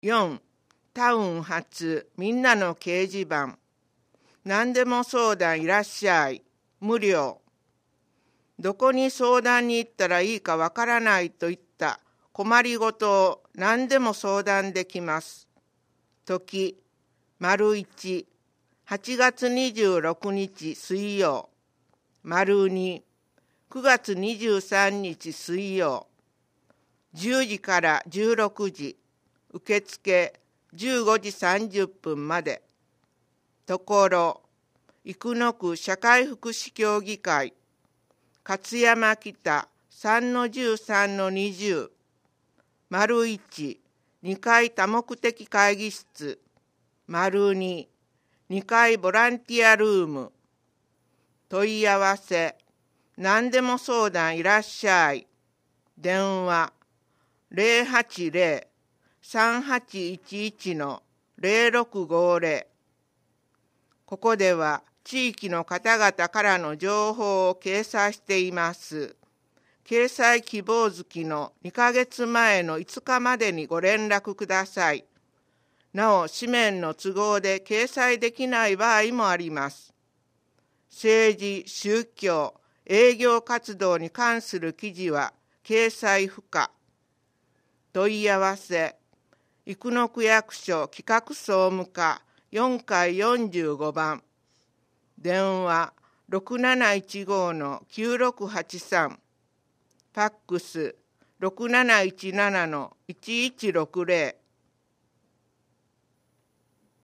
4. タウン発みんなの掲示板。何でも相談いらっしゃい。無料。どこに相談に行ったらいいかわからないといった困りごとを何でも相談できます。時、1、8月26日水曜。2、9月23日水曜。10時から16時。受付15時30分まで。ところ、生野区社会福祉協議会。勝山北 3-13-20。1、2階多目的会議室。2、2階ボランティアルーム。問い合わせ。何でも相談いらっしゃい。電話。080-3811-0650。ここでは地域の方々からの情報を掲載しています。掲載希望月の2ヶ月前の5日までにご連絡ください。なお、紙面の都合で掲載できない場合もあります。政治、宗教、営業活動に関する記事は掲載不可。問い合わせ、生野区役所企画総務課4階45番。電話6715-9683。ファックス6717-1160。